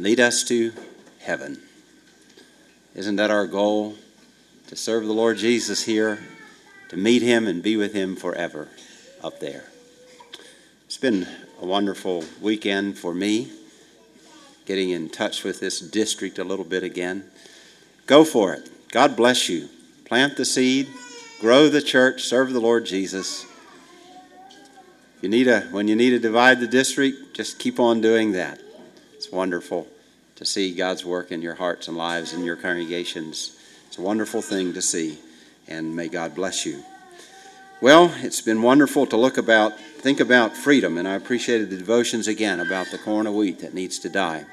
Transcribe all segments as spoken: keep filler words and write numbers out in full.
lead us to heaven. Isn't that our goal? To serve the Lord Jesus here, to meet him and be with him forever up there. It's been a wonderful weekend for me, getting in touch with this district a little bit again. Go for it. God bless you. Plant the seed, grow the church, serve the Lord Jesus. You need a, when you need to divide the district, just keep on doing that. It's wonderful to see God's work in your hearts and lives and your congregations. It's a wonderful thing to see, and may God bless you. Well, it's been wonderful to look about, think about freedom, and I appreciated the devotions again about the corn of wheat that needs to die.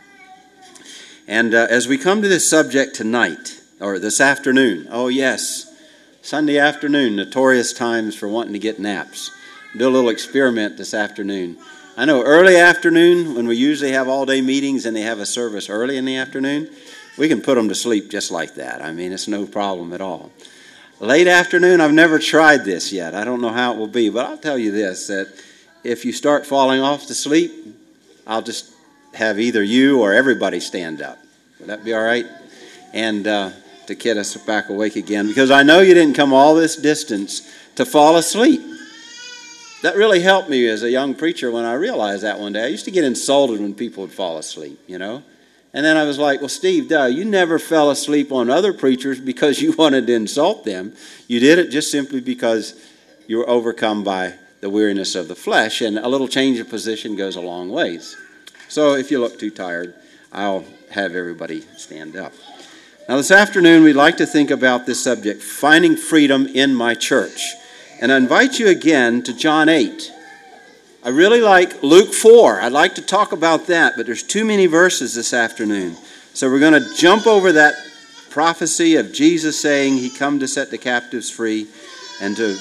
And uh, as we come to this subject tonight, or this afternoon, oh yes, Sunday afternoon, notorious times for wanting to get naps. Do a little experiment this afternoon. I know early afternoon, when we usually have all-day meetings and they have a service early in the afternoon, we can put them to sleep just like that. I mean, it's no problem at all. Late afternoon, I've never tried this yet. I don't know how it will be, but I'll tell you this, that if you start falling off to sleep, I'll just have either you or everybody stand up. Would that be all right? And uh, to get us back awake again, because I know you didn't come all this distance to fall asleep. That really helped me as a young preacher when I realized that one day. I used to get insulted when people would fall asleep, you know. And then I was like, well, Steve, duh, you never fell asleep on other preachers because you wanted to insult them. You did it just simply because you were overcome by the weariness of the flesh, and a little change of position goes a long ways. So if you look too tired, I'll have everybody stand up. Now this afternoon, we'd like to think about this subject, finding freedom in my church. And I invite you again to John eight. I really like Luke four. I'd like to talk about that, but there's too many verses this afternoon. So we're going to jump over that prophecy of Jesus saying he come to set the captives free and to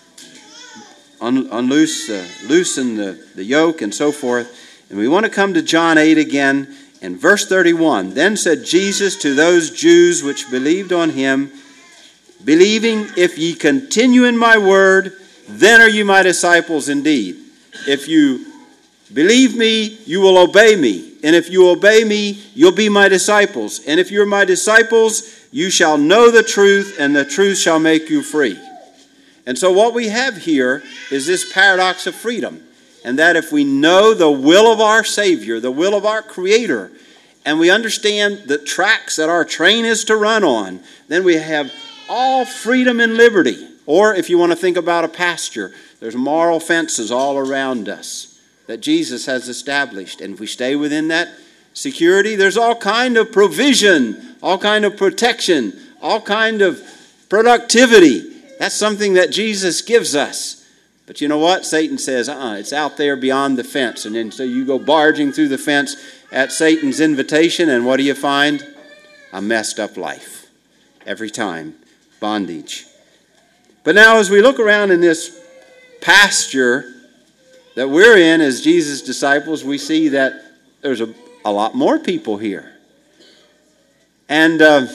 un- unloose, uh, loosen the, the yoke and so forth. And we want to come to John eight again in verse thirty-one. Then said Jesus to those Jews which believed on him, believing, if ye continue in my word, then are you my disciples indeed. If you believe me, you will obey me. And if you obey me, you'll be my disciples. And if you're my disciples, you shall know the truth, and the truth shall make you free. And so what we have here is this paradox of freedom. And that if we know the will of our Savior, the will of our Creator, and we understand the tracks that our train is to run on, then we have all freedom and liberty. Or if you want to think about a pasture, there's moral fences all around us that Jesus has established. And if we stay within that security, there's all kind of provision, all kind of protection, all kind of productivity. That's something that Jesus gives us. But you know what? Satan says, uh-uh, it's out there beyond the fence. And then so you go barging through the fence at Satan's invitation, and what do you find? A messed up life. Every time. Bondage. But now as we look around in this pasture that we're in as Jesus' disciples, we see that there's a, a lot more people here. And uh,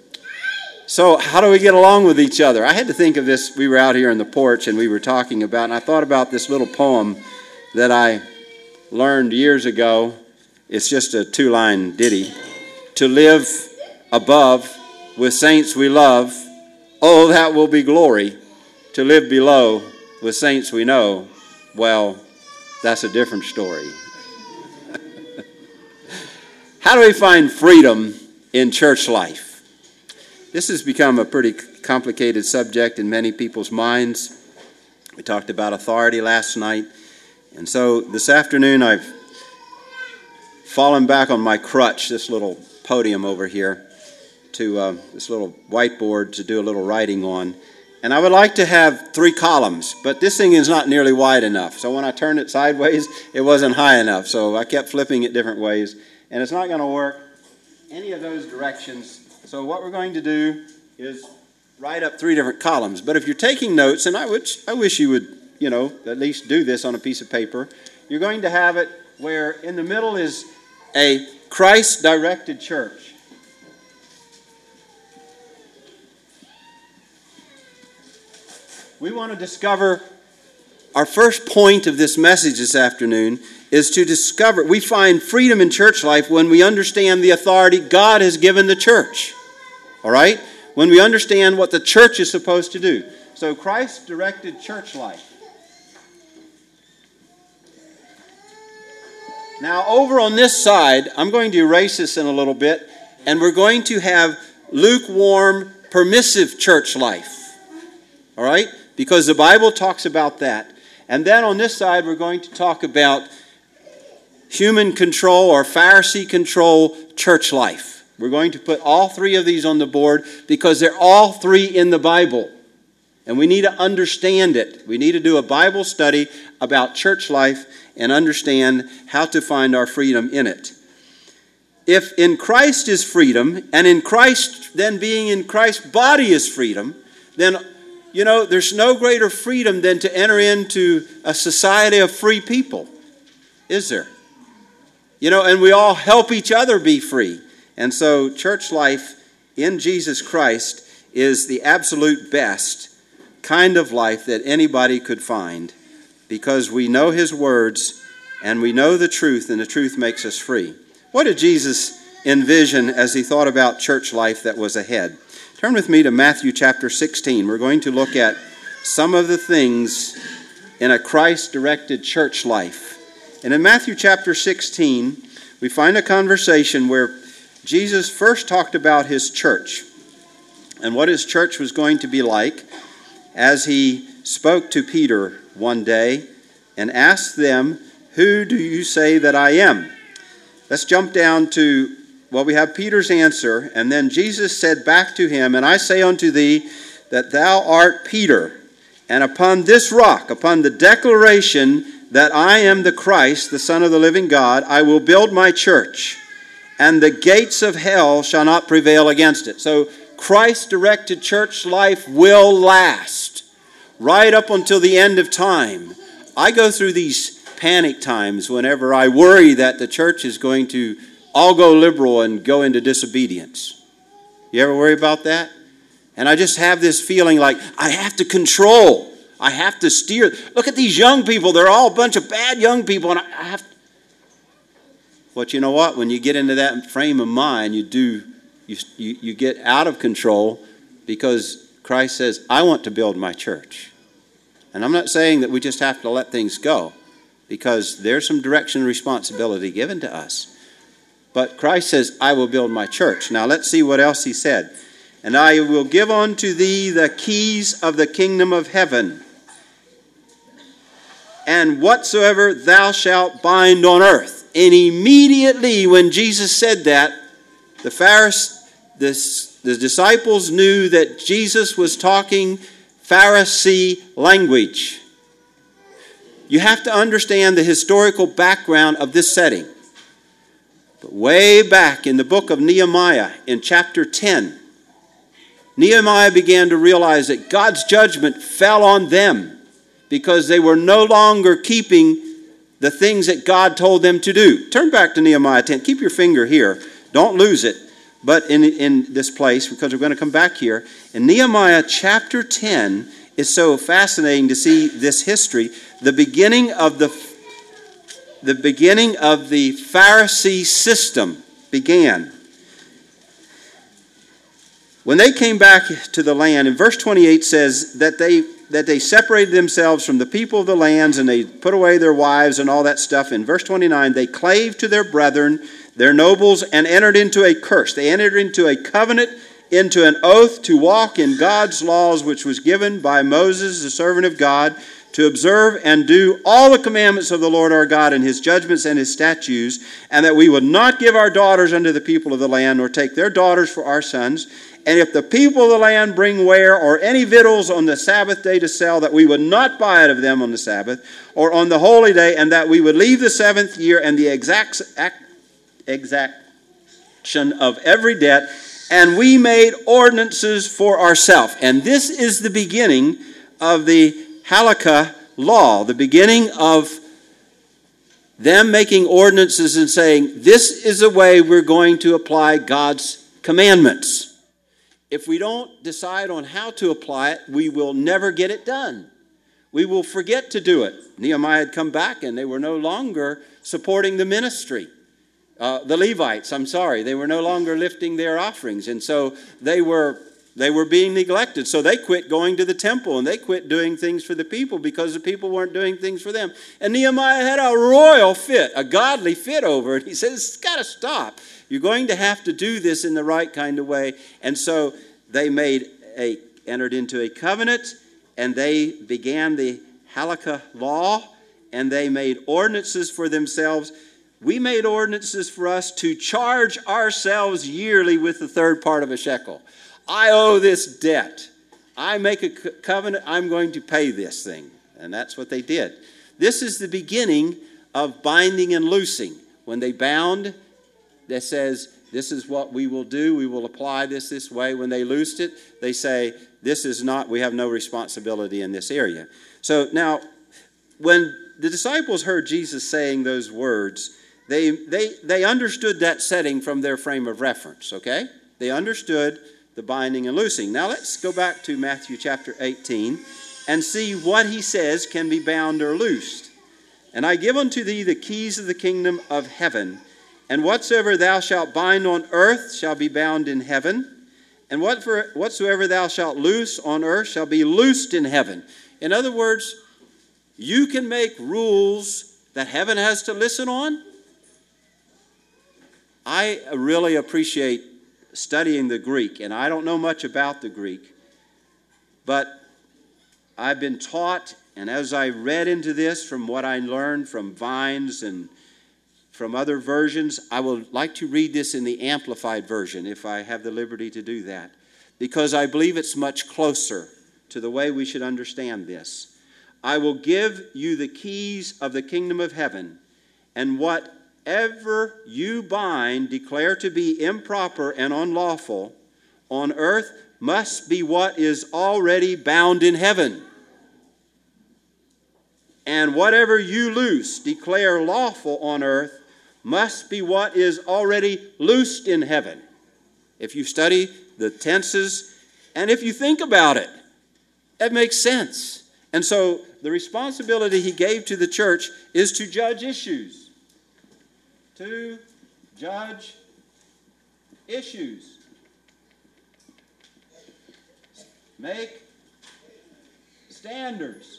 so how do we get along with each other? I had to think of this. We were out here on the porch and we were talking about, and I thought about this little poem that I learned years ago. It's just a two-line ditty. To live above with saints we love, oh, that will be glory. To live below with saints we know, well, that's a different story. How do we find freedom in church life? This has become a pretty complicated subject in many people's minds. We talked about authority last night. And so this afternoon I've fallen back on my crutch, this little podium over here, to uh, this little whiteboard to do a little writing on. And I would like to have three columns, but this thing is not nearly wide enough. So when I turned it sideways, it wasn't high enough. So I kept flipping it different ways. And it's not going to work any of those directions. So what we're going to do is write up three different columns. But if you're taking notes, and I wish, I wish you would, you know, at least do this on a piece of paper, you're going to have it where in the middle is a Christ-directed church. We want to discover our first point of this message this afternoon is to discover, we find freedom in church life when we understand the authority God has given the church. All right? When we understand what the church is supposed to do. So Christ directed church life. Now over on this side, I'm going to erase this in a little bit, and we're going to have lukewarm, permissive church life. All right? Because the Bible talks about that. And then on this side, we're going to talk about human control or Pharisee control church life. We're going to put all three of these on the board because they're all three in the Bible. And we need to understand it. We need to do a Bible study about church life and understand how to find our freedom in it. If in Christ is freedom, and in Christ, then being in Christ's body is freedom, then, you know, there's no greater freedom than to enter into a society of free people, is there? You know, and we all help each other be free. And so church life in Jesus Christ is the absolute best kind of life that anybody could find, because we know His words and we know the truth, and the truth makes us free. What did Jesus envision as He thought about church life that was ahead? Turn with me to Matthew chapter sixteen. We're going to look at some of the things in a Christ-directed church life. And in Matthew chapter sixteen, we find a conversation where Jesus first talked about His church and what His church was going to be like as He spoke to Peter one day and asked them, "Who do you say that I am?" Let's jump down to, well, we have Peter's answer, and then Jesus said back to him, "And I say unto thee that thou art Peter, and upon this rock, upon the declaration that I am the Christ, the Son of the living God, I will build my church, and the gates of hell shall not prevail against it." So Christ-directed church life will last right up until the end of time. I go through these panic times whenever I worry that the church is going to all go liberal and go into disobedience. You ever worry about that? And I just have this feeling like I have to control. I have to steer. Look at these young people. They're all a bunch of bad young people. And I have to. But you know what? When you get into that frame of mind, you do, you, you, you get out of control, because Christ says, "I want to build my church." And I'm not saying that we just have to let things go, because there's some direction and responsibility given to us. But Christ says, "I will build my church." Now let's see what else He said. "And I will give unto thee the keys of the kingdom of heaven. And whatsoever thou shalt bind on earth." And immediately when Jesus said that, the Pharisees, the, the disciples knew that Jesus was talking Pharisee language. You have to understand the historical background of this setting. But way back in the book of Nehemiah, in chapter ten, Nehemiah began to realize that God's judgment fell on them because they were no longer keeping the things that God told them to do. Turn back to Nehemiah ten. Keep your finger here. Don't lose it. But in, in this place, because we're going to come back here, in Nehemiah chapter ten, it's so fascinating to see this history. The beginning of the, the beginning of the Pharisee system began. When they came back to the land, in verse twenty-eight says that they that they separated themselves from the people of the lands, and they put away their wives and all that stuff. In verse twenty-nine, they clave to their brethren, their nobles, and entered into a curse. They entered into a covenant, into an oath to walk in God's laws, which was given by Moses, the servant of God, to observe and do all the commandments of the Lord our God and His judgments and His statutes, and that we would not give our daughters unto the people of the land, nor take their daughters for our sons. And if the people of the land bring ware or any victuals on the Sabbath day to sell, that we would not buy it of them on the Sabbath or on the holy day, and that we would leave the seventh year and the exact exaction of every debt. And we made ordinances for ourselves. And this is the beginning of the Halakha law, the beginning of them making ordinances and saying, this is the way we're going to apply God's commandments. If we don't decide on how to apply it, we will never get it done. we will forget to do it. Nehemiah had come back and they were no longer supporting the ministry. Uh, the Levites, I'm sorry, they were no longer lifting their offerings. And so they were they were being neglected. So they quit going to the temple and they quit doing things for the people because the people weren't doing things for them. And Nehemiah had a royal fit, a godly fit over it. He says, it's got to stop. You're going to have to do this in the right kind of way. And so they made a entered into a covenant, and they began the Halakha law, and they made ordinances for themselves. We made ordinances for us to charge ourselves yearly with the third part of a shekel. I owe this debt. I make a covenant, I'm going to pay this thing. And that's what they did. This is the beginning of binding and loosing. When they bound, that says, this is what we will do. We will apply this this way. When they loosed it, they say, this is not, we have no responsibility in this area. So now, when the disciples heard Jesus saying those words, they, they, they understood that setting from their frame of reference, okay? They understood the binding and loosing. Now let's go back to Matthew chapter eighteen and see what he says can be bound or loosed. And I give unto thee the keys of the kingdom of heaven. And whatsoever thou shalt bind on earth shall be bound in heaven. And whatsoever thou shalt loose on earth shall be loosed in heaven. In other words, you can make rules that heaven has to listen on. I really appreciate studying the Greek, and I don't know much about the Greek, but I've been taught, and as I read into this from what I learned from Vines and from other versions, I would like to read this in the Amplified Version, if I have the liberty to do that, because I believe it's much closer to the way we should understand this. I will give you the keys of the kingdom of heaven, and whatever you bind, declare to be improper and unlawful on earth, must be what is already bound in heaven. And whatever you loose, declare lawful on earth, must be what is already loosed in heaven. If you study the tenses, and if you think about it, it makes sense. And so the responsibility he gave to the church is to judge issues. To judge issues. Make standards.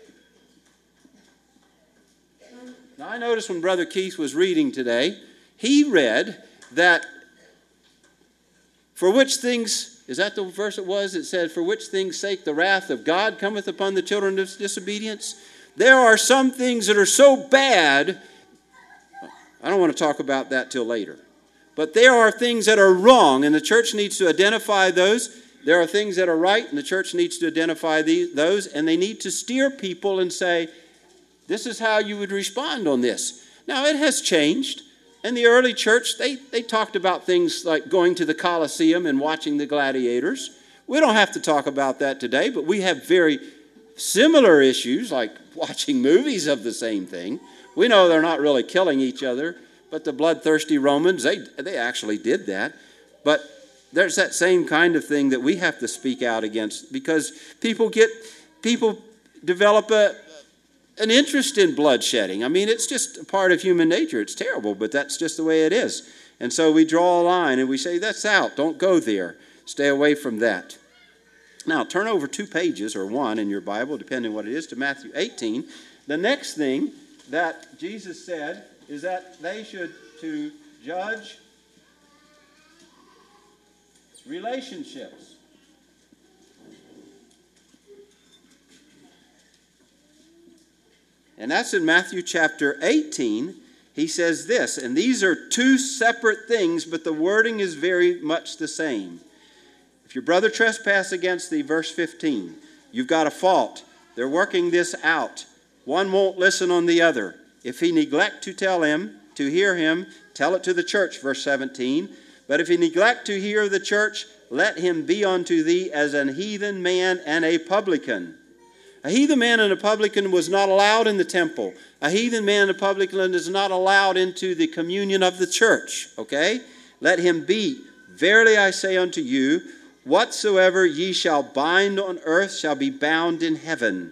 Now, I noticed when Brother Keith was reading today, he read that for which things, is that the verse it was? It said, for which things sake the wrath of God cometh upon the children of disobedience. There are some things that are so bad, I don't want to talk about that till later. But there are things that are wrong, and the church needs to identify those. There are things that are right, and the church needs to identify these, those, and they need to steer people and say, this is how you would respond on this. Now, it has changed. In the early church, they, they talked about things like going to the Colosseum and watching the gladiators. We don't have to talk about that today, but we have very similar issues like watching movies of the same thing. We know they're not really killing each other, but the bloodthirsty Romans, they, they actually did that. But there's that same kind of thing that we have to speak out against because people get, people develop a, an interest in bloodshedding. I mean, it's just a part of human nature. It's terrible, but that's just the way it is. And so we draw a line and we say, that's out. Don't go there. Stay away from that. Now, turn over two pages or one in your Bible, depending on what it is, to Matthew eighteen. The next thing that Jesus said is that they should to judge relationships. And that's in Matthew chapter eighteen. He says this, and these are two separate things, but the wording is very much the same. If your brother trespass against thee, verse fifteen, you've got a fault. They're working this out. One won't listen on the other. If he neglect to tell him, to hear him, tell it to the church, verse seventeen. But if he neglect to hear the church, let him be unto thee as an heathen man and a publican. A heathen man and a publican was not allowed in the temple. A heathen man and a publican is not allowed into the communion of the church. Okay? Let him be. Verily I say unto you, whatsoever ye shall bind on earth shall be bound in heaven,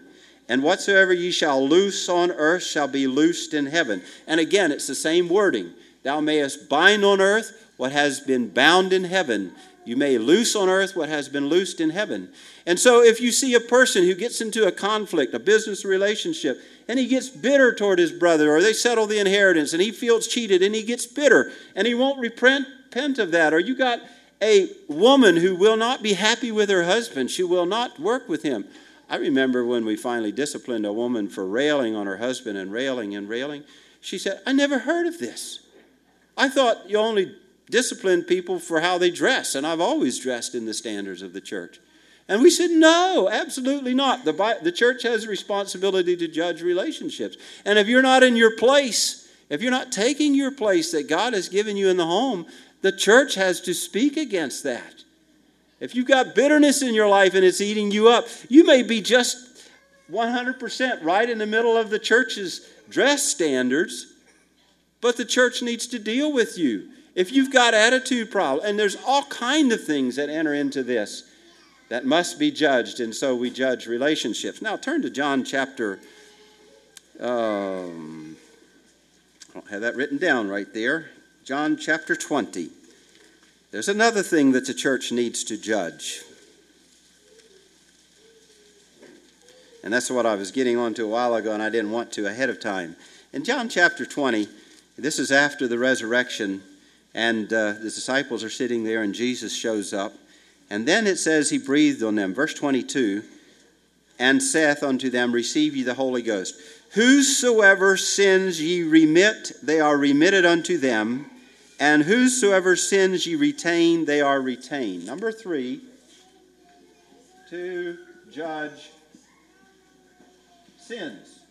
And whatsoever ye shall loose on earth shall be loosed in heaven. And again, it's the same wording. Thou mayest bind on earth what has been bound in heaven. You may loose on earth what has been loosed in heaven. And so if you see a person who gets into a conflict, a business relationship, and he gets bitter toward his brother, or they settle the inheritance, and he feels cheated, and he gets bitter, and he won't repent, repent of that. Or you got a woman who will not be happy with her husband. She will not work with him. I remember when we finally disciplined a woman for railing on her husband and railing and railing. She said, I never heard of this. I thought you only disciplined people for how they dress, and I've always dressed in the standards of the church. And we said, no, absolutely not. The, the church has a responsibility to judge relationships. And if you're not in your place, if you're not taking your place that God has given you in the home, the church has to speak against that. If you've got bitterness in your life and it's eating you up, you may be just one hundred percent right in the middle of the church's dress standards, but the church needs to deal with you. If you've got attitude problems, and there's all kinds of things that enter into this that must be judged, and so we judge relationships. Now turn to John chapter, um, I don't have that written down right there, John chapter twenty. There's another thing that the church needs to judge. And that's what I was getting onto a while ago, and I didn't want to ahead of time. In John chapter twenty, this is after the resurrection, and uh, the disciples are sitting there, and Jesus shows up. And then it says he breathed on them. Verse twenty-two, and saith unto them, receive ye the Holy Ghost. Whosoever sins ye remit, they are remitted unto them. And whosoever sins ye retain, they are retained. Number three, to judge sins.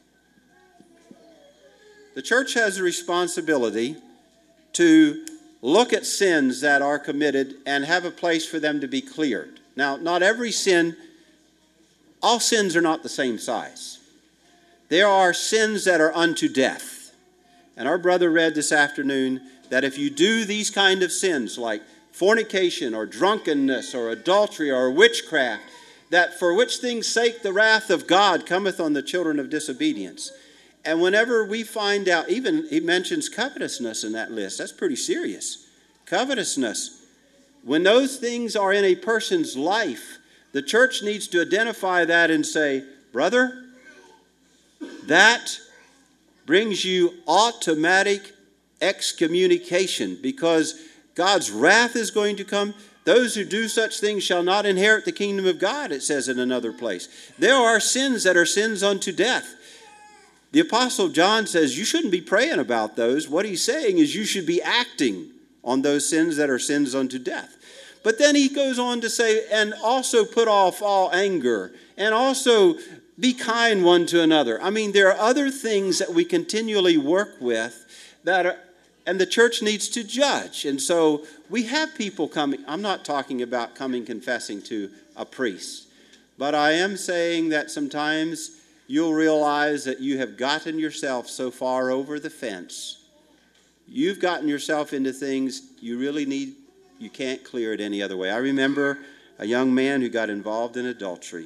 The church has a responsibility to look at sins that are committed and have a place for them to be cleared. Now, not every sin, all sins are not the same size. There are sins that are unto death. And our brother read this afternoon that if you do these kind of sins like fornication or drunkenness or adultery or witchcraft, that for which things sake the wrath of God cometh on the children of disobedience. And whenever we find out, even he mentions covetousness in that list, that's pretty serious. Covetousness. When those things are in a person's life, the church needs to identify that and say, brother, that brings you automatic excommunication, because God's wrath is going to come. Those who do such things shall not inherit the kingdom of God, it says in another place. There are sins that are sins unto death. The Apostle John says you shouldn't be praying about those. What he's saying is you should be acting on those sins that are sins unto death. But then he goes on to say, and also put off all anger, and also be kind one to another. I mean, there are other things that we continually work with that are, and the church needs to judge. And so we have people coming. I'm not talking about coming confessing to a priest. But I am saying that sometimes you'll realize that you have gotten yourself so far over the fence. You've gotten yourself into things you really need. You can't clear it any other way. I remember a young man who got involved in adultery.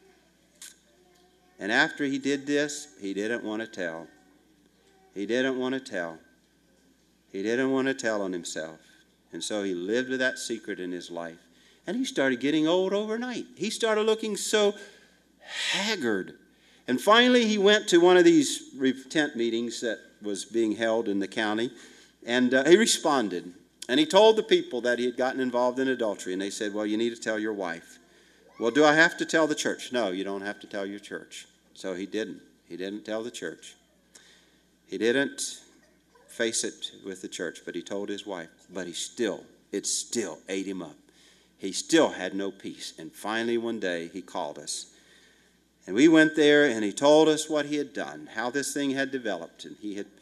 And after he did this, he didn't want to tell. He didn't want to tell. He didn't want to tell on himself. And so he lived with that secret in his life. And he started getting old overnight. He started looking so haggard. And finally he went to one of these repent meetings that was being held in the county. And uh, he responded. And he told the people that he had gotten involved in adultery. And they said, well, you need to tell your wife. Well, do I have to tell the church? No, you don't have to tell your church. So he didn't. He didn't tell the church. He didn't face it with the church, but he told his wife. But he still, it still ate him up. He still had no peace. And finally one day he called us. And we went there and he told us what he had done, how this thing had developed. And he had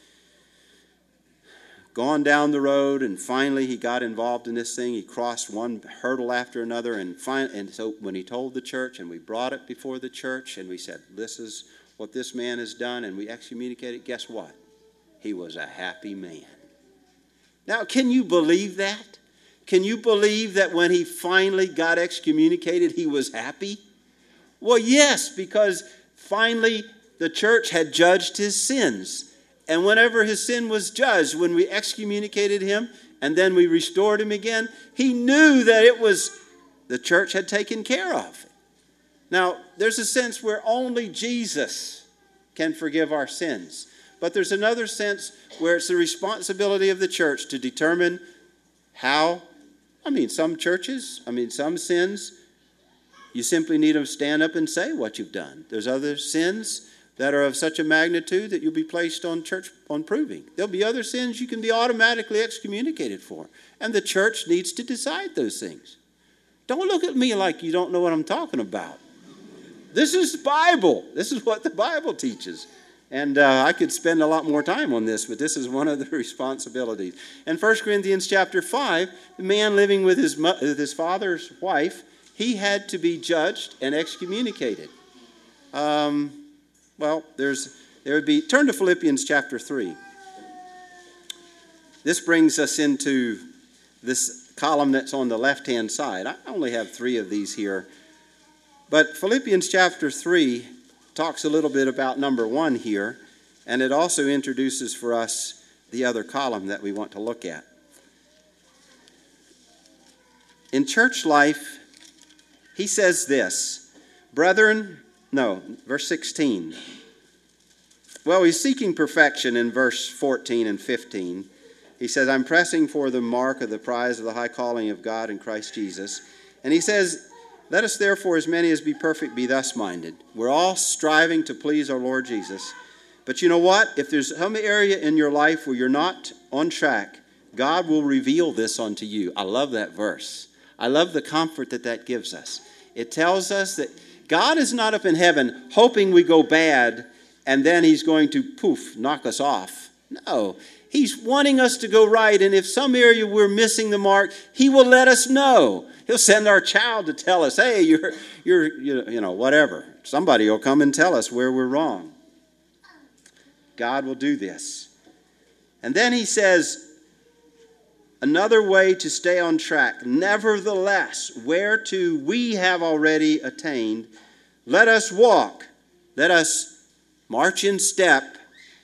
gone down the road, and finally he got involved in this thing. He crossed one hurdle after another. And, fin- and so when he told the church, and we brought it before the church, and we said, this is what this man has done, and we excommunicated, guess what? He was a happy man. Now, can you believe that? Can you believe that when he finally got excommunicated, he was happy? Well, yes, because finally the church had judged his sins. And whenever his sin was judged, when we excommunicated him and then we restored him again, he knew that it was the church had taken care of. Now, there's a sense where only Jesus can forgive our sins. But there's another sense where it's the responsibility of the church to determine how. I mean, some churches, I mean, some sins, you simply need to stand up and say what you've done. There's other sins that are of such a magnitude that you'll be placed on church on proving. There'll be other sins you can be automatically excommunicated for. And the church needs to decide those things. Don't look at me like you don't know what I'm talking about. This is the Bible. This is what the Bible teaches. And uh, I could spend a lot more time on this, but this is one of the responsibilities. In First Corinthians chapter five, the man living with his, mo- with his father's wife, he had to be judged and excommunicated. Um, well, there's there would be, turn to Philippians chapter three. This brings us into this column that's on the left-hand side. I only have three of these here. But Philippians chapter three talks a little bit about number one here, and it also introduces for us the other column that we want to look at. In church life, he says this, brethren, no, verse sixteen. Well, he's seeking perfection in verse fourteen and fifteen. He says, I'm pressing for the mark of the prize of the high calling of God in Christ Jesus. And he says, let us therefore, as many as be perfect, be thus minded. We're all striving to please our Lord Jesus. But you know what? If there's some area in your life where you're not on track, God will reveal this unto you. I love that verse. I love the comfort that that gives us. It tells us that God is not up in heaven hoping we go bad and then he's going to, poof, knock us off. No. He's wanting us to go right, and if some area we're missing the mark, he will let us know. He'll send our child to tell us, hey, you're, you're, you know, whatever. Somebody will come and tell us where we're wrong. God will do this. And then he says, another way to stay on track, nevertheless, whereto we have already attained, let us walk, let us march in step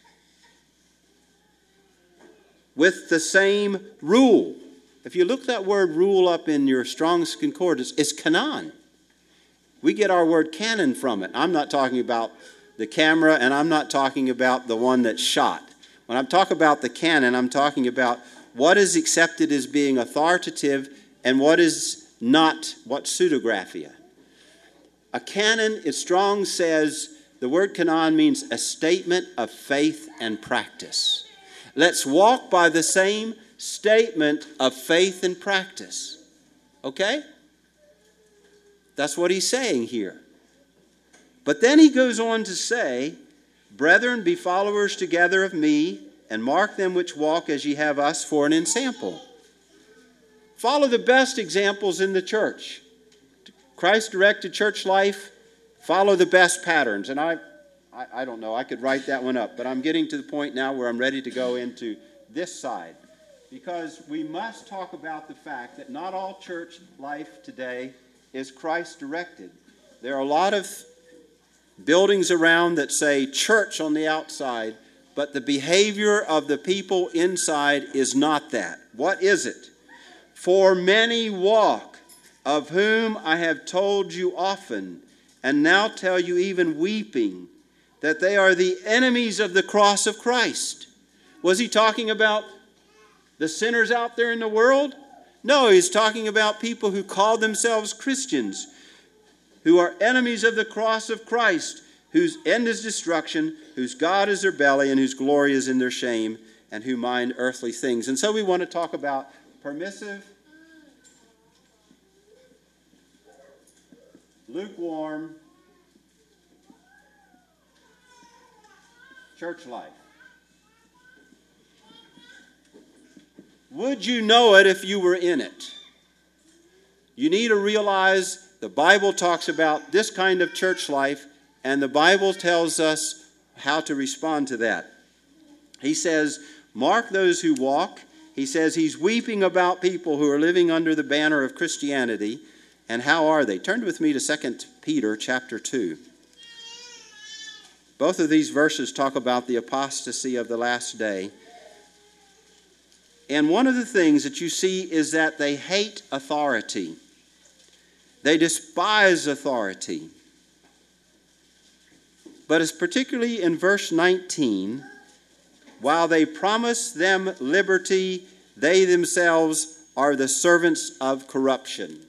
with the same rule. If you look that word rule up in your Strong's Concordance, it's kanon. We get our word canon from it. I'm not talking about the camera, and I'm not talking about the one that's shot. When I talk about the canon, I'm talking about what is accepted as being authoritative and what is not, what's pseudographia. A canon, as Strong says, the word kanon means a statement of faith and practice. Let's walk by the same statement of faith and practice. Okay? That's what he's saying here. But then he goes on to say, brethren, be followers together of me, and mark them which walk as ye have us for an ensample. Follow the best examples in the church. Christ-directed church life, follow the best patterns. And I I, I don't know, I could write that one up, but I'm getting to the point now where I'm ready to go into this side. Because we must talk about the fact that not all church life today is Christ-directed. There are a lot of buildings around that say church on the outside, but the behavior of the people inside is not that. What is it? For many walk, of whom I have told you often, and now tell you even weeping, that they are the enemies of the cross of Christ. Was he talking about the sinners out there in the world? No, he's talking about people who call themselves Christians, who are enemies of the cross of Christ, whose end is destruction, whose God is their belly, and whose glory is in their shame, and who mind earthly things. And so we want to talk about permissive, lukewarm church life. Would you know it if you were in it? You need to realize the Bible talks about this kind of church life, and the Bible tells us how to respond to that. He says, mark those who walk. He says he's weeping about people who are living under the banner of Christianity. And how are they? Turn with me to Second Peter chapter two. Both of these verses talk about the apostasy of the last day. And one of the things that you see is that they hate authority. They despise authority. But it's particularly in verse nineteen, while they promise them liberty, they themselves are the servants of corruption.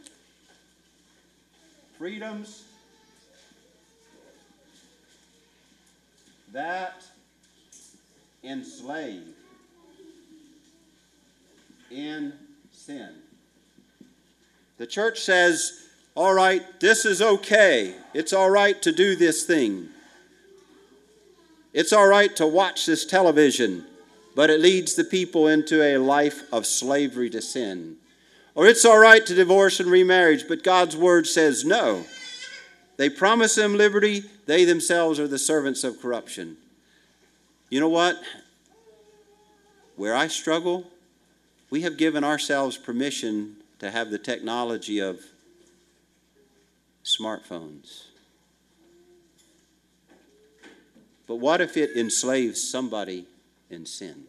Freedoms that enslave in sin. The church says, all right, this is okay. It's all right to do this thing. It's all right to watch this television, but it leads the people into a life of slavery to sin. Or it's all right to divorce and remarriage, but God's word says no. They promise them liberty. They themselves are the servants of corruption. You know what? Where I struggle, we have given ourselves permission to have the technology of smartphones. But what if it enslaves somebody in sin?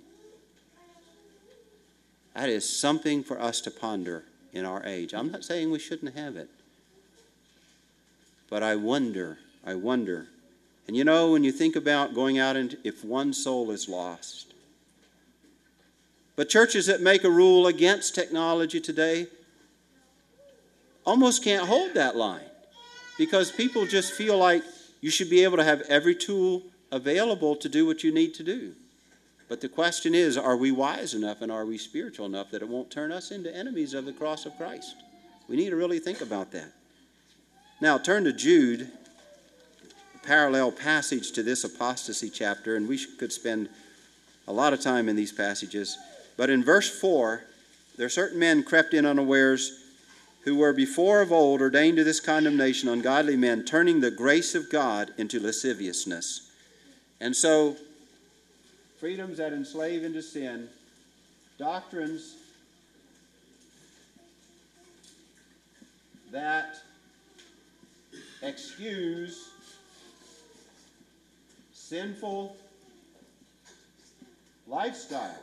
That is something for us to ponder in our age. I'm not saying we shouldn't have it. But I wonder, I wonder. And you know, when you think about going out and if one soul is lost. But churches that make a rule against technology today almost can't hold that line. Because people just feel like you should be able to have every tool available to do what you need to do. But the question is, are we wise enough and are we spiritual enough that it won't turn us into enemies of the cross of Christ? We need to really think about that. Now, turn to Jude, a parallel passage to this apostasy chapter, and we could spend a lot of time in these passages. But in verse four, there are certain men crept in unawares who were before of old ordained to this condemnation, ungodly men, turning the grace of God into lasciviousness. And so, freedoms that enslave into sin, doctrines that excuse sinful lifestyle.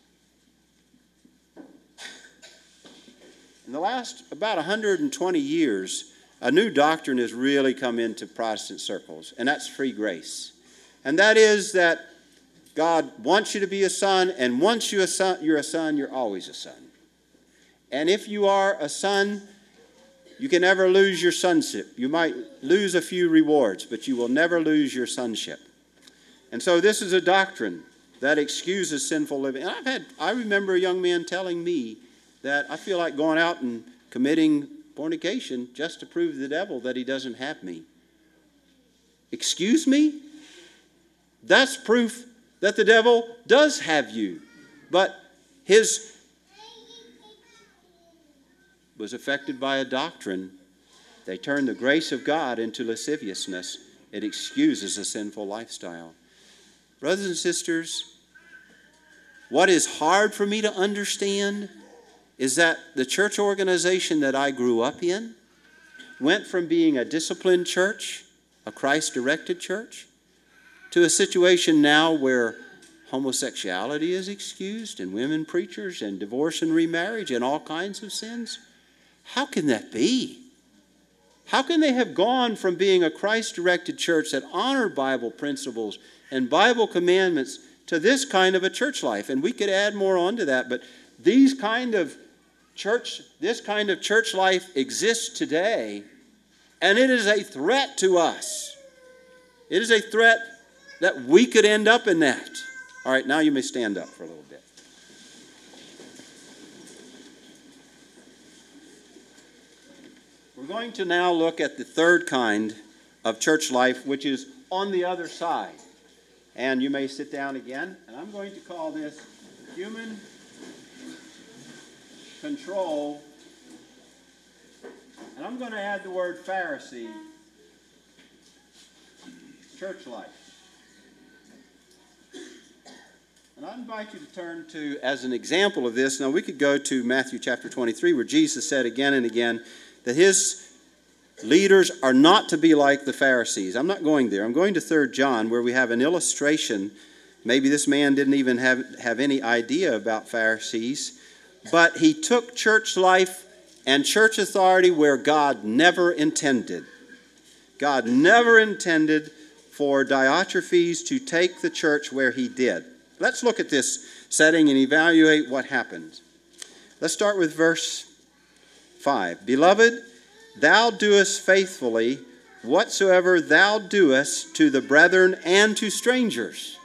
In the last about one hundred twenty years, a new doctrine has really come into Protestant circles, and that's free grace. And that is that God wants you to be a son, and once you're a son, you're a son, you're always a son. And if you are a son, you can never lose your sonship. You might lose a few rewards, but you will never lose your sonship. And so this is a doctrine that excuses sinful living. And I've had, I remember a young man telling me that I feel like going out and committing fornication just to prove to the devil that he doesn't have me. Excuse me? That's proof that the devil does have you. But his was affected by a doctrine. They turned the grace of God into lasciviousness. It excuses a sinful lifestyle. Brothers and sisters, what is hard for me to understand is that the church organization that I grew up in went from being a disciplined church, a Christ-directed church, to a situation now where homosexuality is excused and women preachers and divorce and remarriage and all kinds of sins. How can that be? How can they have gone from being a Christ-directed church that honored Bible principles and Bible commandments to this kind of a church life? And we could add more onto that, but these kind of church, this kind of church life exists today, and it is a threat to us. It is a threat that we could end up in that. All right, now you may stand up for a little bit. We're going to now look at the third kind of church life, which is on the other side. And you may sit down again, and I'm going to call this human control. And I'm going to add the word Pharisee, church life. And I invite you to turn to, as an example of this, now we could go to Matthew chapter twenty-three, where Jesus said again and again that his leaders are not to be like the Pharisees. I'm not going there. I'm going to Third John, where we have an illustration. Maybe this man didn't even have, have any idea about Pharisees, but he took church life and church authority where God never intended. God never intended for Diotrephes to take the church where he did. Let's look at this setting and evaluate what happened. Let's start with verse five. Beloved, thou doest faithfully whatsoever thou doest to the brethren and to strangers.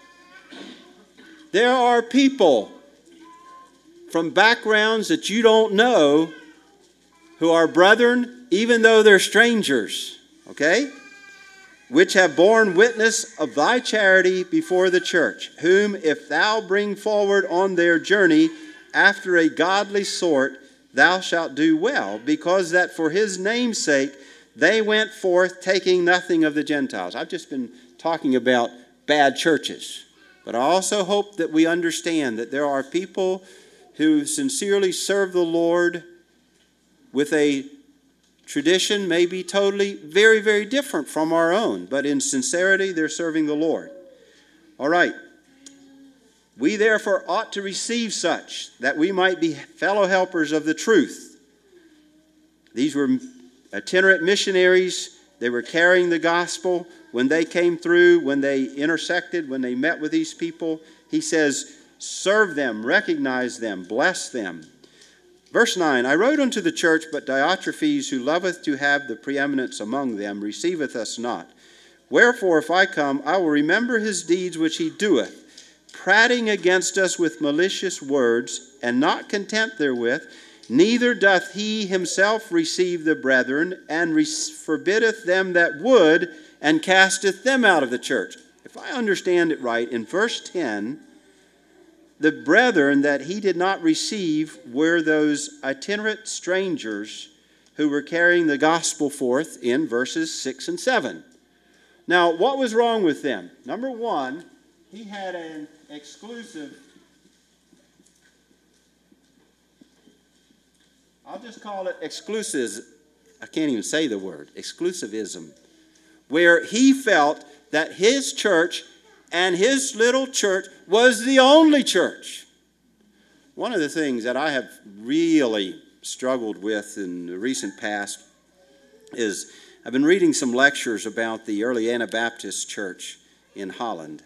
There are people from backgrounds that you don't know who are brethren, even though they're strangers, okay? Which have borne witness of thy charity before the church, whom if thou bring forward on their journey after a godly sort, thou shalt do well, because that for his name's sake they went forth taking nothing of the Gentiles. I've just been talking about bad churches, but I also hope that we understand that there are people who sincerely serve the Lord with a tradition maybe totally very, very different from our own, but in sincerity they're serving the Lord. All right. We therefore ought to receive such, that we might be fellow helpers of the truth. These were itinerant missionaries. They were carrying the gospel. When they came through, when they intersected, when they met with these people, he says, serve them, recognize them, bless them. Verse nine, I wrote unto the church, but Diotrephes, who loveth to have the preeminence among them, receiveth us not. Wherefore, if I come, I will remember his deeds which he doeth, prating against us with malicious words, and not content therewith, neither doth he himself receive the brethren, and re- forbiddeth them that would, and casteth them out of the church. If I understand it right, in verse ten, the brethren that he did not receive were those itinerant strangers who were carrying the gospel forth in verses six and seven. Now, what was wrong with them? Number one, he had an exclusive, I'll just call it exclusive, I can't even say the word, exclusivism, where he felt that his church and his little church was the only church. One of the things that I have really struggled with in the recent past is I've been reading some lectures about the early Anabaptist church in Holland.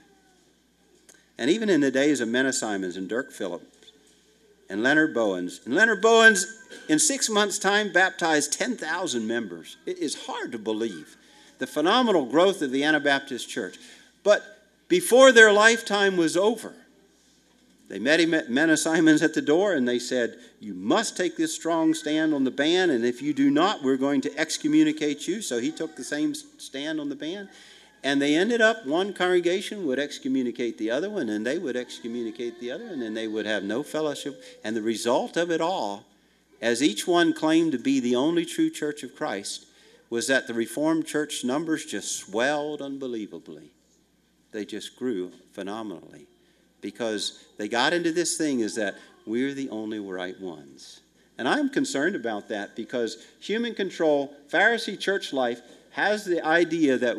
And even in the days of Menno Simons and Dirk Phillips and Leonard Bowens. And Leonard Bowens, in six months' time, baptized ten thousand members. It is hard to believe the phenomenal growth of the Anabaptist church. But before their lifetime was over, they met him at Menno Simons at the door, and they said, you must take this strong stand on the ban, and if you do not, we're going to excommunicate you. So he took the same stand on the ban. And they ended up, one congregation would excommunicate the other one, and they would excommunicate the other, and then they would have no fellowship. And the result of it all, as each one claimed to be the only true church of Christ, was that the Reformed church numbers just swelled unbelievably. They just grew phenomenally because they got into this thing is that we're the only right ones. And I'm concerned about that because human control, Pharisee church life, has the idea that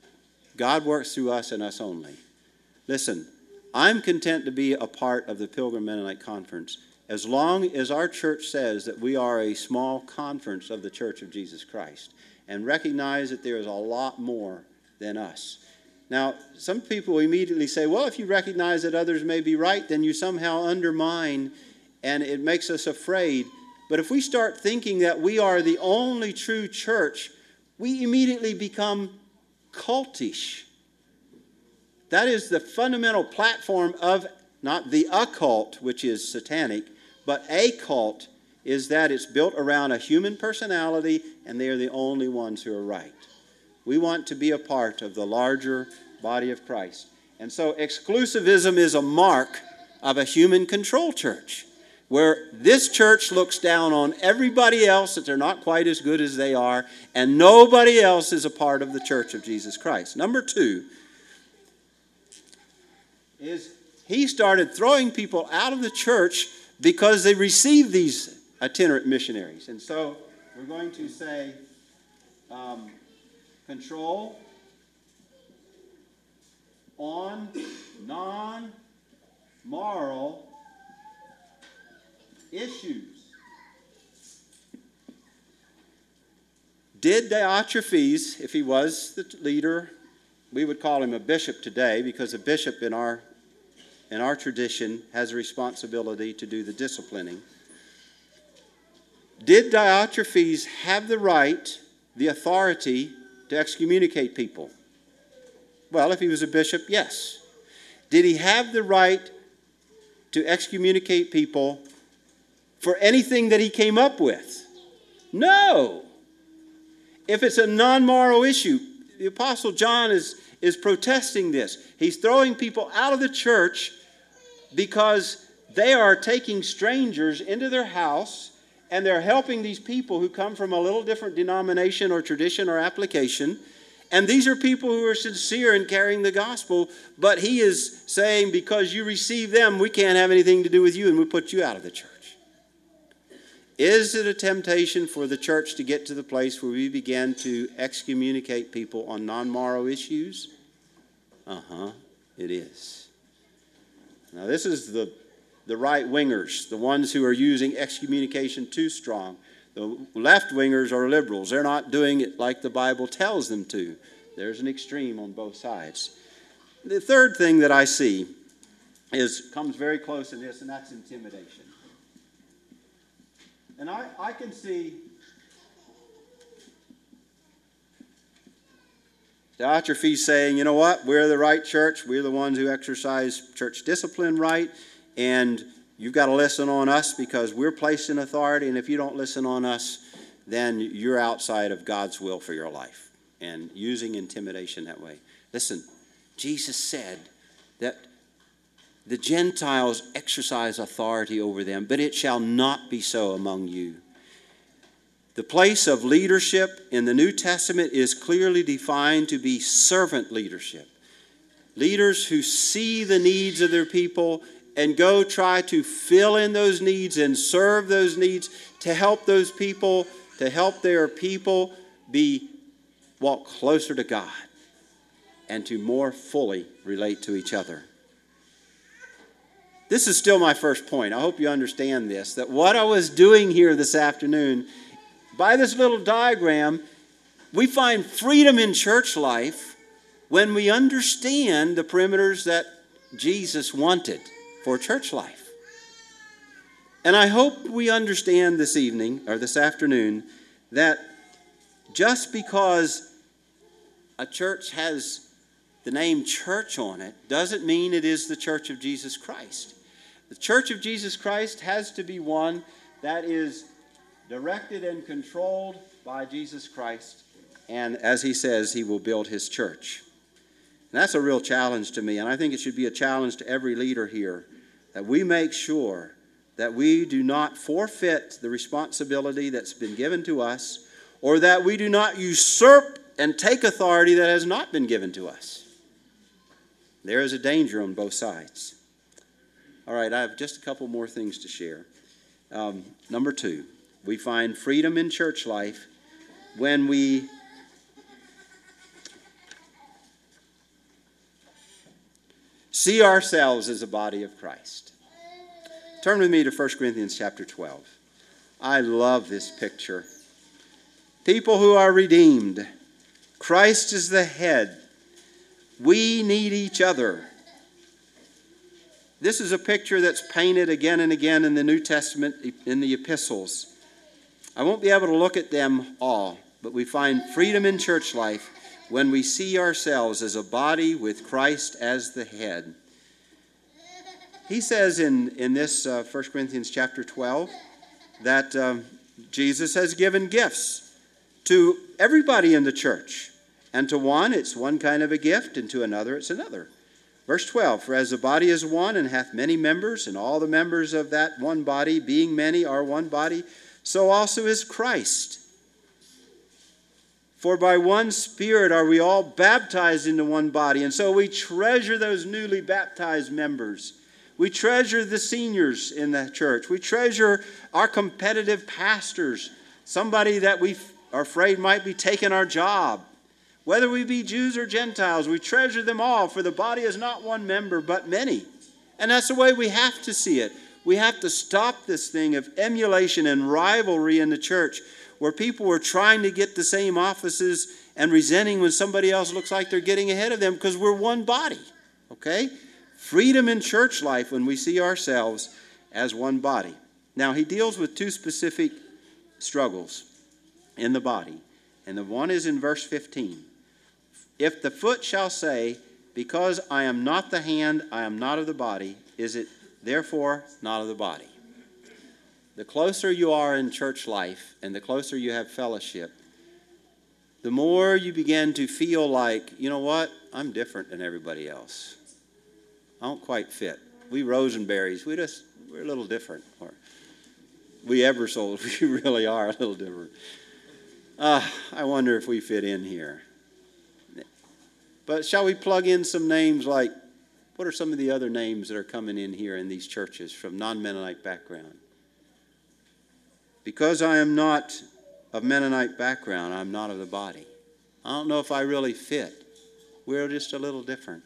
God works through us and us only. Listen, I'm content to be a part of the Pilgrim Mennonite Conference as long as our church says that we are a small conference of the Church of Jesus Christ and recognize that there is a lot more than us. Now, some people immediately say, well, if you recognize that others may be right, then you somehow undermine, and it makes us afraid. But if we start thinking that we are the only true church, we immediately become cultish. That is the fundamental platform of not the occult, which is satanic, but a cult is that it's built around a human personality, and they are the only ones who are right. We want to be a part of the larger body of Christ. And so exclusivism is a mark of a human control church, where this church looks down on everybody else that they're not quite as good as they are, and nobody else is a part of the church of Jesus Christ. Number two is he started throwing people out of the church because they received these itinerant missionaries. And so we're going to say um, control on non-moral issues. Did Diotrephes, if he was the leader, we would call him a bishop today, because a bishop in our in our tradition has a responsibility to do the disciplining. Did Diotrephes have the right, the authority to excommunicate people? Well, if he was a bishop, yes. Did he have the right to excommunicate people for anything that he came up with? No. If it's a non-moral issue, the Apostle John is, is protesting this. He's throwing people out of the church because they are taking strangers into their house, and they're helping these people who come from a little different denomination or tradition or application. And these are people who are sincere in carrying the gospel, but he is saying, because you receive them, we can't have anything to do with you, and we put you out of the church. Is it a temptation for the church to get to the place where we begin to excommunicate people on non-moral issues? Uh-huh, it is. Now, this is the, the right-wingers, the ones who are using excommunication too strong. The left-wingers are liberals. They're not doing it like the Bible tells them to. There's an extreme on both sides. The third thing that I see is comes very close to this, and that's intimidation. And I, I can see Diotrephes saying, you know what, we're the right church. We're the ones who exercise church discipline right. And you've got to listen on us because we're placed in authority. And if you don't listen on us, then you're outside of God's will for your life. And using intimidation that way. Listen, Jesus said that the Gentiles exercise authority over them, but it shall not be so among you. The place of leadership in the New Testament is clearly defined to be servant leadership. Leaders who see the needs of their people and go try to fill in those needs and serve those needs to help those people, to help their people be walk closer to God and to more fully relate to each other. This is still my first point. I hope you understand this, that what I was doing here this afternoon, by this little diagram, we find freedom in church life when we understand the perimeters that Jesus wanted for church life. And I hope we understand this evening, or this afternoon, that just because a church has the name church on it doesn't mean it is the Church of Jesus Christ. The Church of Jesus Christ has to be one that is directed and controlled by Jesus Christ. And as he says, he will build his church. And that's a real challenge to me. And I think it should be a challenge to every leader here, that we make sure that we do not forfeit the responsibility that's been given to us, or that we do not usurp and take authority that has not been given to us. There is a danger on both sides. All right, I have just a couple more things to share. Um, number two, we find freedom in church life when we see ourselves as a body of Christ. Turn with me to First Corinthians chapter twelve. I love this picture. People who are redeemed. Christ is the head. We need each other. This is a picture that's painted again and again in the New Testament, in the epistles. I won't be able to look at them all, but we find freedom in church life when we see ourselves as a body with Christ as the head. He says in, in this uh, First Corinthians chapter twelve that um, Jesus has given gifts to everybody in the church. And to one, it's one kind of a gift, and to another, it's another. Verse twelve, for as the body is one and hath many members, and all the members of that one body, being many, are one body, so also is Christ. For by one Spirit are we all baptized into one body. And so we treasure those newly baptized members. We treasure the seniors in the church. We treasure our competitive pastors, somebody that we are afraid might be taking our job. Whether we be Jews or Gentiles, we treasure them all, for the body is not one member, but many. And that's the way we have to see it. We have to stop this thing of emulation and rivalry in the church, where people are trying to get the same offices and resenting when somebody else looks like they're getting ahead of them, because we're one body. Okay? Freedom in church life when we see ourselves as one body. Now, he deals with two specific struggles in the body. And the one is in verse fifteen. If the foot shall say, because I am not the hand, I am not of the body, is it therefore not of the body? The closer you are in church life and the closer you have fellowship, the more you begin to feel like, you know what, I'm different than everybody else. I don't quite fit. We Rosenberries, we just, we're a little different. Or we Ebersouls, we really are a little different. Uh, I wonder if we fit in here. But shall we plug in some names like, what are some of the other names that are coming in here in these churches from non-Mennonite background? Because I am not of Mennonite background, I'm not of the body. I don't know if I really fit. We're just a little different.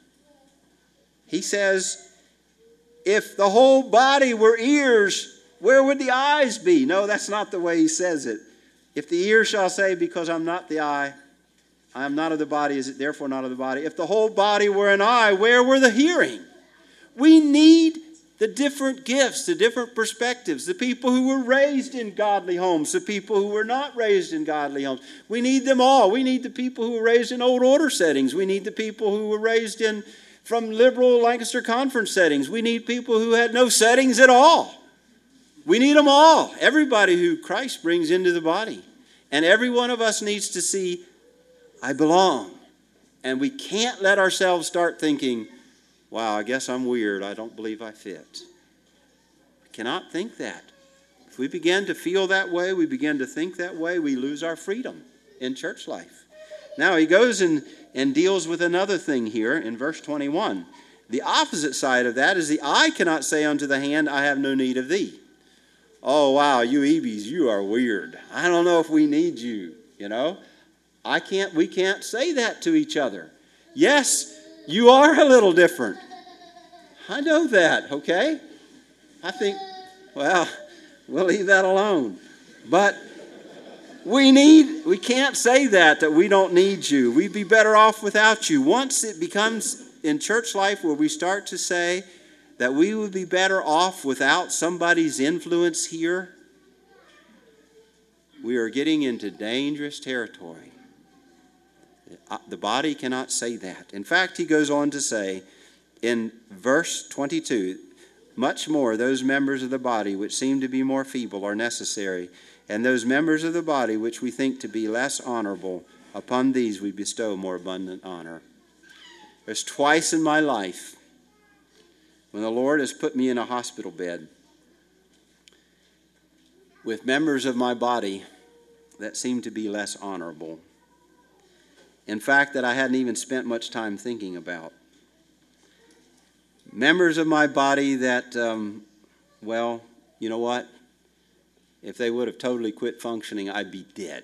He says, if the whole body were ears, where would the eyes be? No, that's not the way he says it. If the ear shall say, because I'm not the eye, I am not of the body, is it therefore not of the body? If the whole body were an eye, where were the hearing? We need the different gifts, the different perspectives, the people who were raised in godly homes, the people who were not raised in godly homes. We need them all. We need the people who were raised in old order settings. We need the people who were raised in from liberal Lancaster Conference settings. We need people who had no settings at all. We need them all. Everybody who Christ brings into the body. And every one of us needs to see, I belong. And we can't let ourselves start thinking, wow, I guess I'm weird. I don't believe I fit. We cannot think that. If we begin to feel that way, we begin to think that way, we lose our freedom in church life. Now he goes and, and deals with another thing here in verse twenty-one. The opposite side of that is the eye cannot say unto the hand, I have no need of thee. Oh, wow, you E Bs, you are weird. I don't know if we need you, you know. I can't, we can't say that to each other. Yes, you are a little different. I know that, okay? I think, well, we'll leave that alone. But we need, we can't say that, that we don't need you. We'd be better off without you. Once it becomes in church life where we start to say that we would be better off without somebody's influence here, we are getting into dangerous territory. The body cannot say that. In fact, he goes on to say in verse twenty-two, much more those members of the body which seem to be more feeble are necessary, and those members of the body which we think to be less honorable, upon these we bestow more abundant honor. There's twice in my life when the Lord has put me in a hospital bed with members of my body that seem to be less honorable. In fact, that I hadn't even spent much time thinking about. Members of my body that, um, well, you know what? If they would have totally quit functioning, I'd be dead.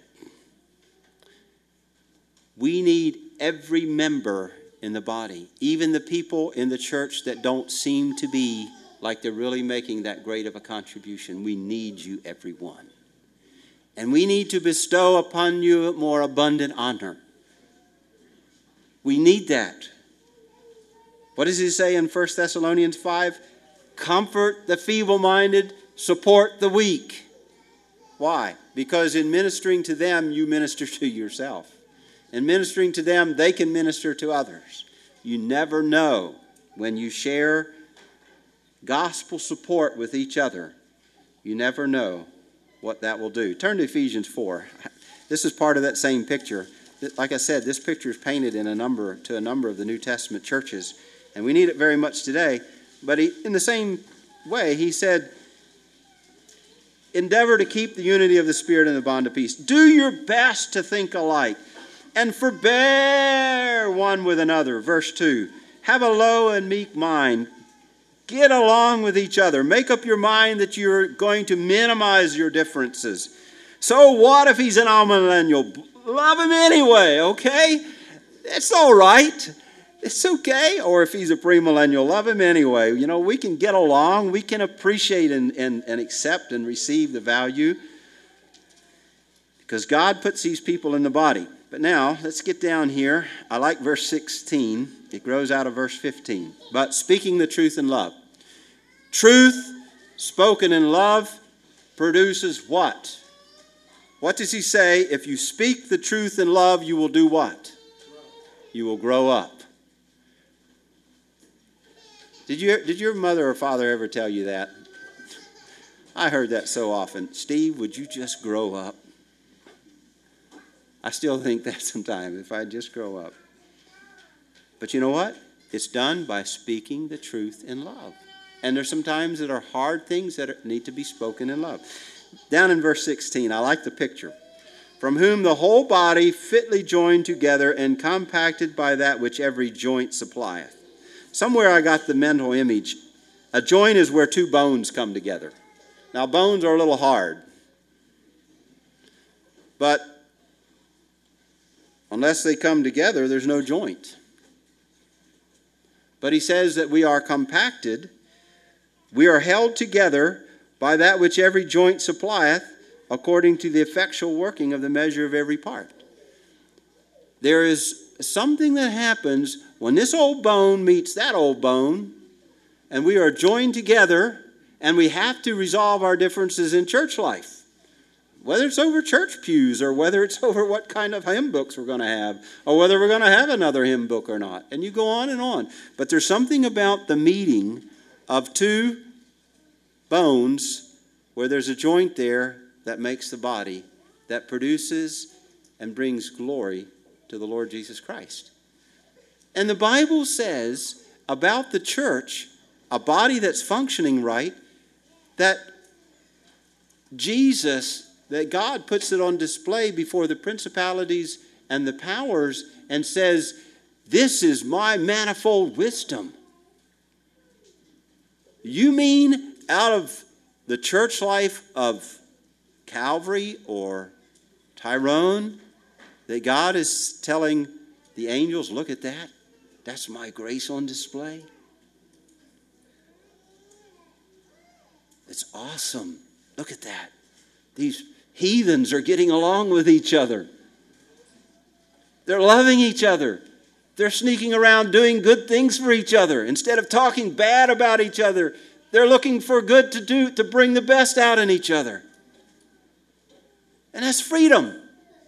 We need every member in the body, even the people in the church that don't seem to be like they're really making that great of a contribution. We need you, everyone. And we need to bestow upon you more abundant honor. We need that. What does he say in First Thessalonians five? Comfort the feeble-minded, support the weak. Why? Because in ministering to them, you minister to yourself. In ministering to them, they can minister to others. You never know when you share gospel support with each other. You never know what that will do. Turn to Ephesians four. This is part of that same picture. Like I said, this picture is painted in a number to a number of the New Testament churches, and we need it very much today. But he, in the same way, he said, endeavor to keep the unity of the Spirit in the bond of peace. Do your best to think alike, and forbear one with another. Verse two, have a low and meek mind. Get along with each other. Make up your mind that you're going to minimize your differences. So what if he's an amillennial? Love him anyway, okay? It's all right. It's okay. Or if he's a premillennial, love him anyway. You know, we can get along. We can appreciate and, and, and accept and receive the value because God puts these people in the body. But now, let's get down here. I like verse sixteen. It grows out of verse fifteen. But speaking the truth in love. Truth spoken in love produces what? What does he say? If you speak the truth in love, you will do what? You will grow up. Did you, did your mother or father ever tell you that? I heard that so often. Steve, would you just grow up? I still think that sometimes, if I just grow up. But you know what? It's done by speaking the truth in love. And there's some times that are hard things that are, need to be spoken in love. Down in verse sixteen, I like the picture. From whom the whole body fitly joined together and compacted by that which every joint supplieth. Somewhere I got the mental image. A joint is where two bones come together. Now, bones are a little hard. But unless they come together, there's no joint. But he says that we are compacted. We are held together by that which every joint supplieth, according to the effectual working of the measure of every part. There is something that happens when this old bone meets that old bone, and we are joined together, and we have to resolve our differences in church life. Whether it's over church pews, or whether it's over what kind of hymn books we're going to have, or whether we're going to have another hymn book or not. And you go on and on. But there's something about the meeting of two bones where there's a joint there that makes the body, that produces and brings glory to the Lord Jesus Christ. And the Bible says about the church, a body that's functioning right, that Jesus, that God puts it on display before the principalities and the powers and says, this is my manifold wisdom. You mean out of the church life of Calvary or Tyrone, that God is telling the angels, look at that. That's my grace on display. It's awesome. Look at that. These heathens are getting along with each other. They're loving each other. They're sneaking around doing good things for each other. Instead of talking bad about each other, they're looking for good to do, to bring the best out in each other. And that's freedom.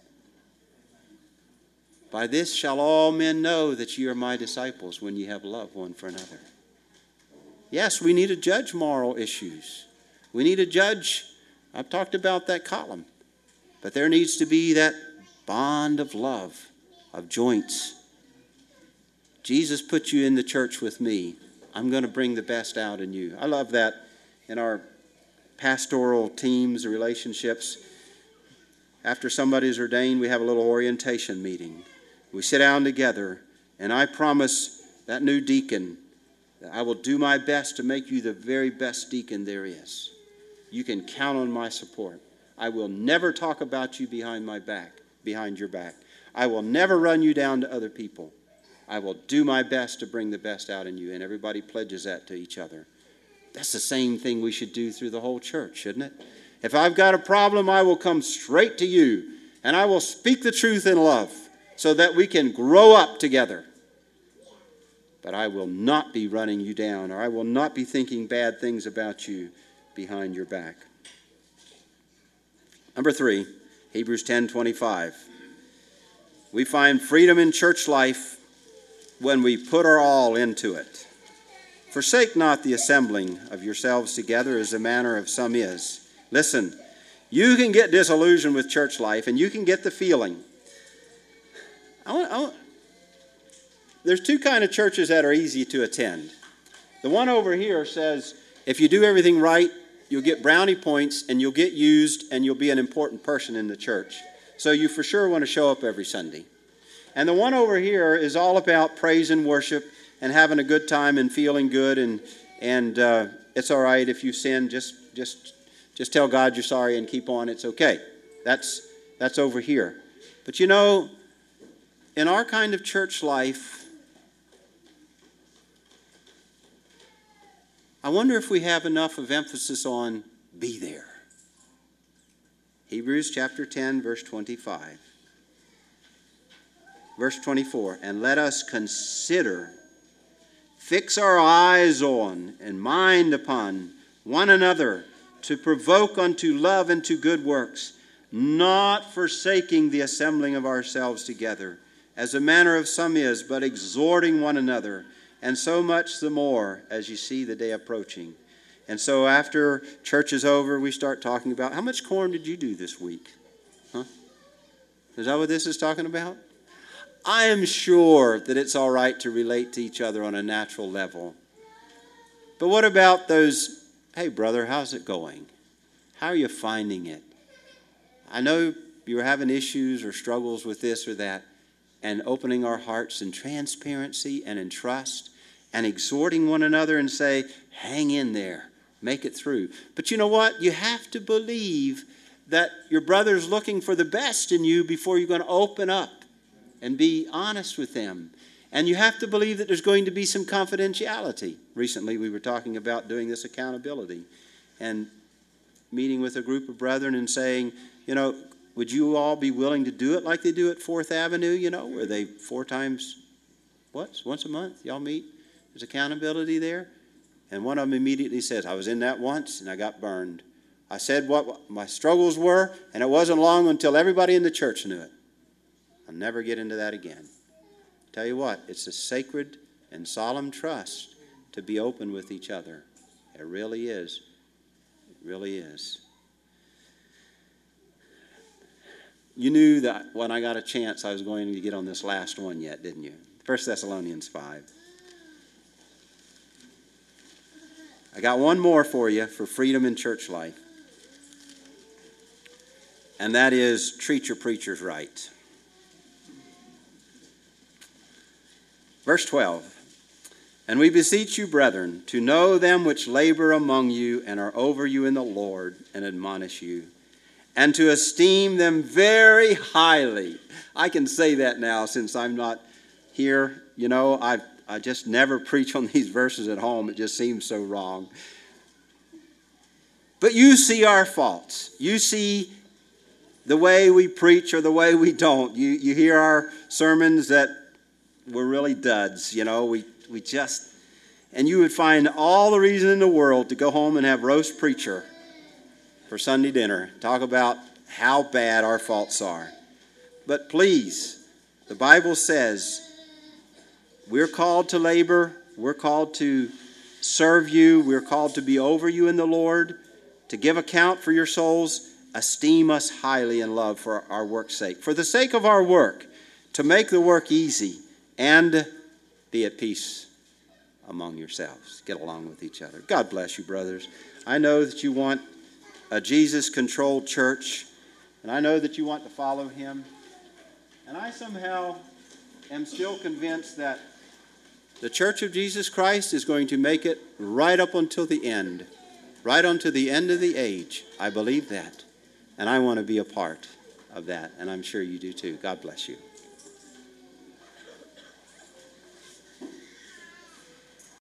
By this shall all men know that ye are my disciples, when ye have love one for another. Yes, we need to judge moral issues. We need to judge, I've talked about that column. But there needs to be that bond of love, of joints. Jesus put you in the church with me. I'm going to bring the best out in you. I love that in our pastoral teams, relationships. After somebody's ordained, we have a little orientation meeting. We sit down together, and I promise that new deacon that I will do my best to make you the very best deacon there is. You can count on my support. I will never talk about you behind my back, behind your back. I will never run you down to other people. I will do my best to bring the best out in you, and everybody pledges that to each other. That's the same thing we should do through the whole church, shouldn't it? If I've got a problem, I will come straight to you, and I will speak the truth in love so that we can grow up together. But I will not be running you down, or I will not be thinking bad things about you behind your back. Number three, Hebrews ten twenty-five. We find freedom in church life when we put our all into it. Forsake not the assembling of yourselves together, as the manner of some is. Listen, you can get disillusioned with church life, and you can get the feeling. I want, I want, there's two kind of churches that are easy to attend. The one over here says, if you do everything right, you'll get brownie points, and you'll get used, and you'll be an important person in the church. So you for sure want to show up every Sunday. And the one over here is all about praise and worship and having a good time and feeling good, and and uh, it's all right if you sin. Just just just tell God you're sorry and keep on. It's okay. That's, that's over here. But you know, in our kind of church life, I wonder if we have enough of emphasis on be there. Hebrews chapter ten, verse twenty-five. Verse twenty-four, and let us consider, fix our eyes on and mind upon one another to provoke unto love and to good works, not forsaking the assembling of ourselves together, as the manner of some is, but exhorting one another, and so much the more as you see the day approaching. And so after church is over, we start talking about, how much corn did you do this week? Huh? Is that what this is talking about? I am sure that it's all right to relate to each other on a natural level. But what about those, hey brother, how's it going? How are you finding it? I know you're having issues or struggles with this or that, and opening our hearts in transparency and in trust and exhorting one another and say, hang in there, make it through. But you know what? You have to believe that your brother's looking for the best in you before you're going to open up and be honest with them. And you have to believe that there's going to be some confidentiality. Recently we were talking about doing this accountability and meeting with a group of brethren and saying, you know, would you all be willing to do it like they do at Fourth Avenue, you know, where they four times, what, once a month, y'all meet? There's accountability there. And one of them immediately says, I was in that once and I got burned. I said what my struggles were, and it wasn't long until everybody in the church knew it. I'll never get into that again. Tell you what, it's a sacred and solemn trust to be open with each other. It really is. It really is. You knew that when I got a chance I was going to get on this last one yet, didn't you? First Thessalonians five. I got one more for you for freedom in church life. And that is treat your preachers right. Verse twelve, and we beseech you, brethren, to know them which labor among you and are over you in the Lord and admonish you, and to esteem them very highly. I can say that now since I'm not here. You know, I I just never preach on these verses at home. It just seems so wrong. But you see our faults. You see the way we preach or the way we don't. You you hear our sermons that we're really duds, you know, we, we just, and you would find all the reason in the world to go home and have roast preacher for Sunday dinner. Talk about how bad our faults are. But please, the Bible says we're called to labor, we're called to serve you, we're called to be over you in the Lord, to give account for your souls. Esteem us highly in love for our work's sake. For the sake of our work, to make the work easy, and be at peace among yourselves. Get along with each other. God bless you, brothers. I know that you want a Jesus-controlled church, and I know that you want to follow him. And I somehow am still convinced that the Church of Jesus Christ is going to make it right up until the end, right until the end of the age. I believe that, and I want to be a part of that, and I'm sure you do too. God bless you.